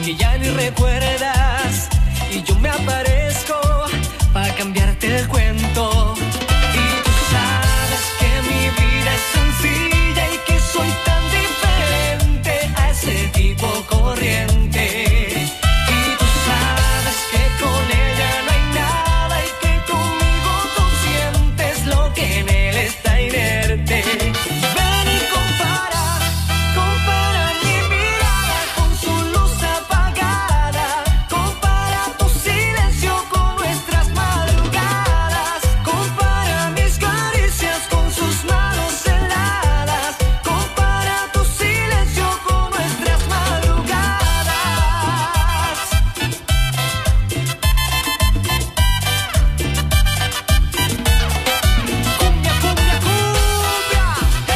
que ya ni recuerdas y yo me aparezco para cambiarte el cuento. Y tú sabes que mi vida es sencilla y que soy tan diferente a ese tipo corriente. Y tú sabes que con ella no hay nada y que conmigo tú sientes lo que en él está inerte. Ven y compara mi mirada con su luz apagada. Compara tu silencio con nuestras madrugadas. Compara mis caricias con sus manos heladas. Compara tu silencio con nuestras madrugadas. Cumbia, cumbia, cumbia.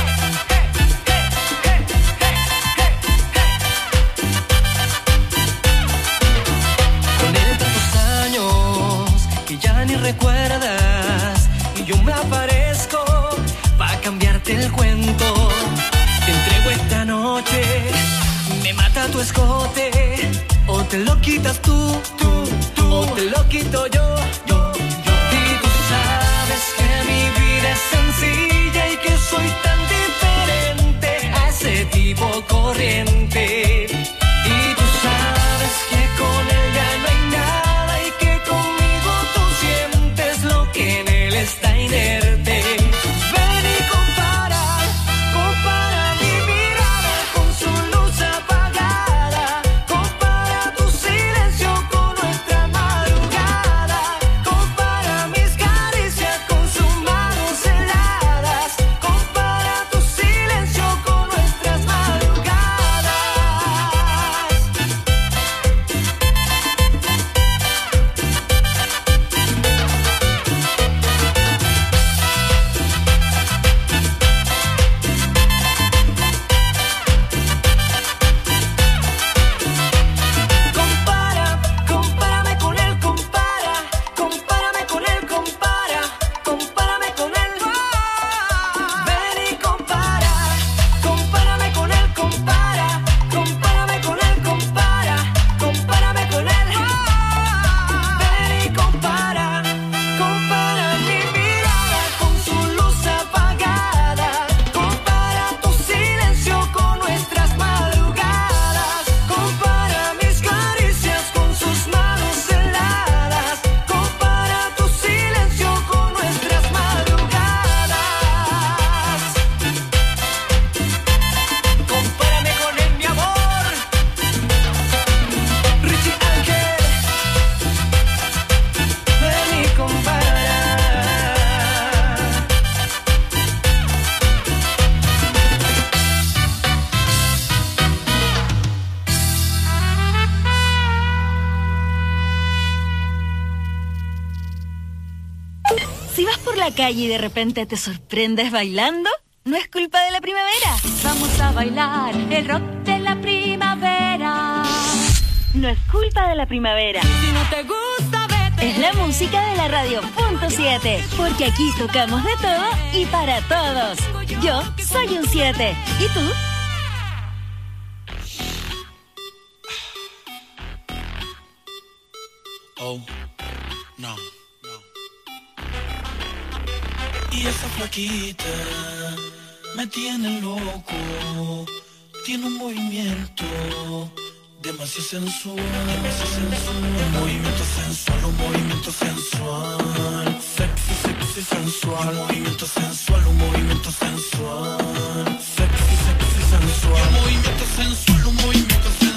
Con él tantos años que ya ni recuerdas y yo me aparezco para cambiarte el cuento. Te entrego esta noche, me mata tu escote, o te lo quitas tú, o te lo quito yo. Y tú sabes que mi vida es sencilla y que soy tan diferente a ese tipo corriente. Y tú sabes que con él ya no hay nada y que conmigo tú sientes lo que en él está inerte. Ven y compara mi mirada con su luz apagada. Compara tu silencio con nuestra madrugada. Compara mis caricias con sus manos heladas. Compara tu silencio con nuestras madrugadas. Compárame con él, compárame con él, compárame con él. Ven y compárame con él, compárame con él, compárame con él. Ven y compara mi mirada con su luz apagada. Compara tu silencio con nuestras madrugadas. Compara mis caricias con sus manos heladas. Compara tu silencio con nuestras madrugadas. Compárame con él, mi amor. Richie Ángel. Ven y compara. Si vas por la calle y de repente te sorprendes bailando, no es culpa de la primavera. Vamos a bailar el rock de la primavera. No es culpa de la primavera. Si no te gusta, vete. Es la música de la radio .7, porque aquí tocamos de todo y para todos. Yo soy un 7. ¿Y tú? Oh, no. Y esa flaquita me tiene loco. Tiene un movimiento demasiado sensual. Un movimiento sensual, un movimiento sensual. Sexy, sexy, sensual. Un movimiento sensual, un movimiento sensual. Sexy, sexy, sensual. Un movimiento sensual, un movimiento sensual.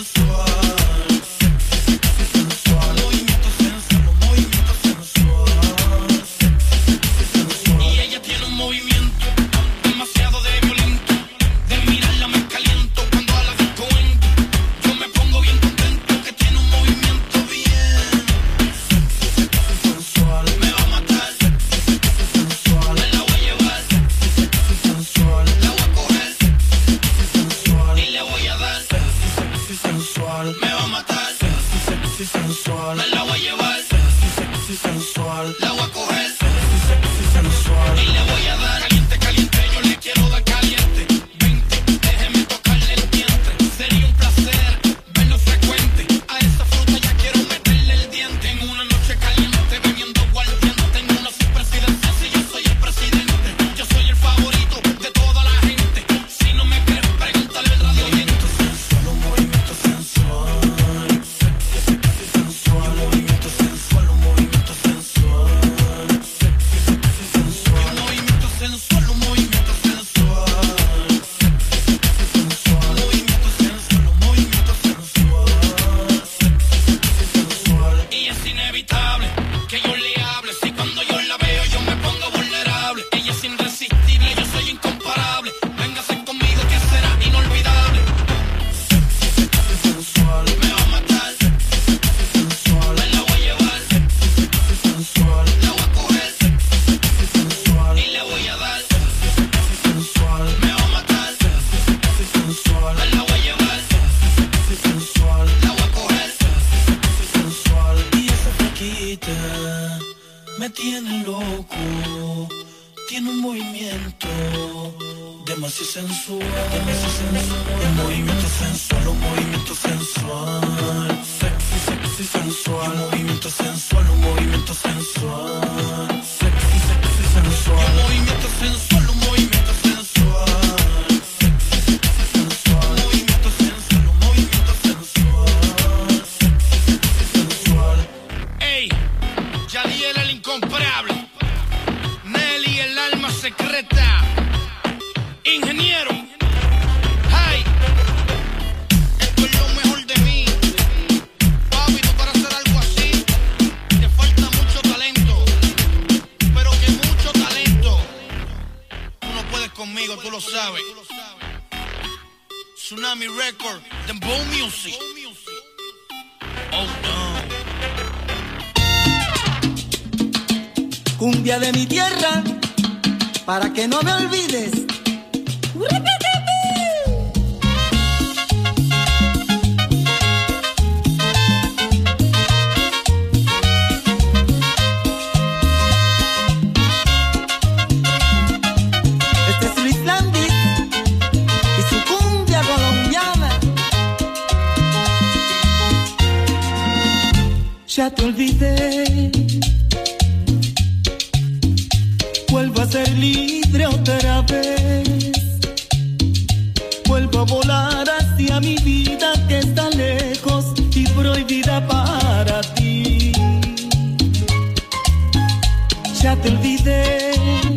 tiene loco, tiene un movimiento demasiado sensual, un movimiento sensual, un movimiento sensual, sexy, sexy, sensual, un movimiento sensual, un movimiento sensual, sexy, sexy, sensual, un movimiento sensual, un movimiento sensual, sexy, sexy, sensual, un movimiento sensual, un movimiento sensual, sexy, sexy, sensual. Ey, Yadiel el incomparable, Nelly el alma secreta, ingeniero. Hey, esto es lo mejor de mí. Papi, tú para hacer algo así te falta mucho talento, pero que mucho talento. Tú no puedes conmigo, tú lo sabes. Tsunami Record, Dembow Music. Oh no. Cumbia de mi tierra, para que no me olvides. Este es Luis Landis y su cumbia colombiana. Ya te olvidé, vuelvo a ser libre otra vez, vuelvo a volar hacia mi vida que está lejos y prohibida para ti. Ya te olvidé,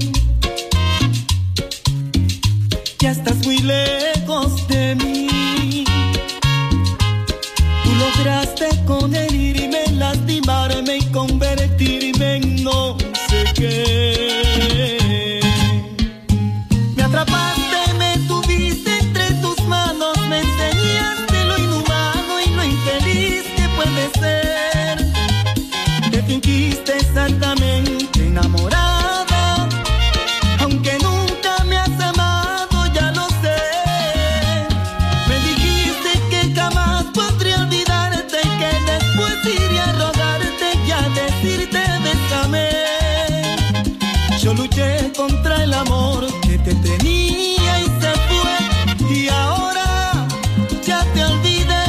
ya estás muy lejos de mí. Tú lograste con herirme, lastimarme y convertirme en no sé qué. Me atrapaste, me tuviste entre tus manos, me enseñaste lo inhumano y lo infeliz que puede ser. Te fingiste exactamente enamorada, aunque nunca me has amado, ya lo sé. Me dijiste que jamás podría olvidarte y que después iría a rogarte y a decirte bésame. Yo luché contra el amor que te tenía y se fue, y ahora ya te olvidé.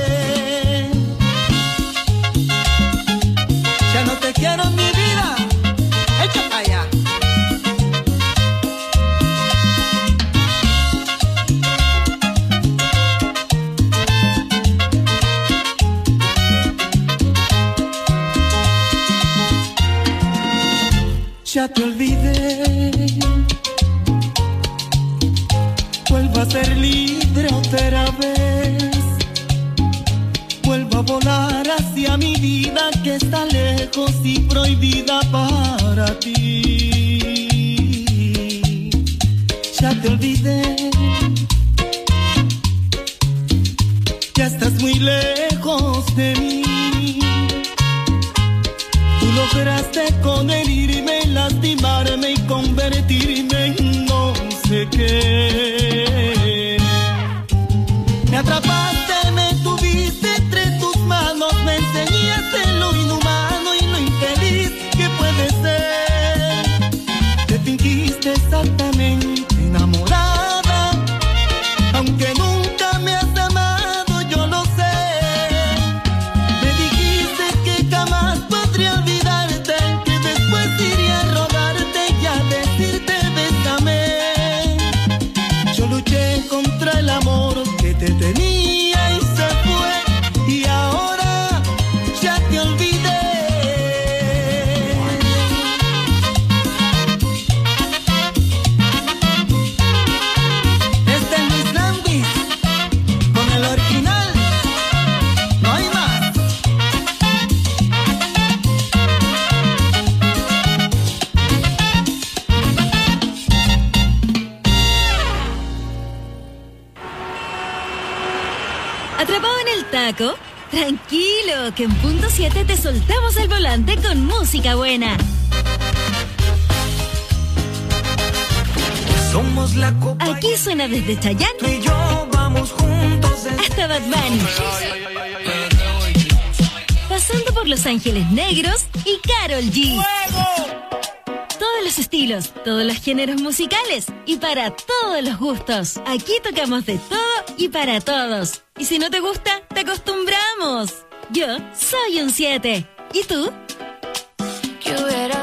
Ya no te quiero en mi vida, echa para allá. Ya te olvidé, vuelvo a ser libre otra vez, vuelvo a volar hacia mi vida que está lejos y prohibida para ti. Ya te olvidé, ya estás muy lejos de mí. Tú lograste con herirme, lastimarme y convertirme en no sé qué. Me atrapaste, me tuviste entre tus manos, me enseñaste lo inhumano y lo infeliz que puede ser. Te fingiste exactamente enamorada, aunque nunca me has amado, yo lo sé. Me dijiste que jamás podría olvidarte, que después iría a rogarte y a decirte bésame. Yo luché contra el amor que te tenía y se fue, y ahora ya te olvidé. Este es Luis Landis con el original, no hay más. ¿Atrapado en el taco? Tranquilo, que en punto 7 te soltamos el volante con música buena. Somos la copa. Aquí suena desde Tú Chayanne y yo vamos juntos. hasta Bad Bunny. pasando por Los Ángeles Negros y Karol G. ¡Fuego! Todos los estilos, todos los géneros musicales y para todos los gustos. Aquí tocamos de todo y para todos. Y si no te gusta, te acostumbramos. Yo soy un 7. ¿Y tú? Que hubiera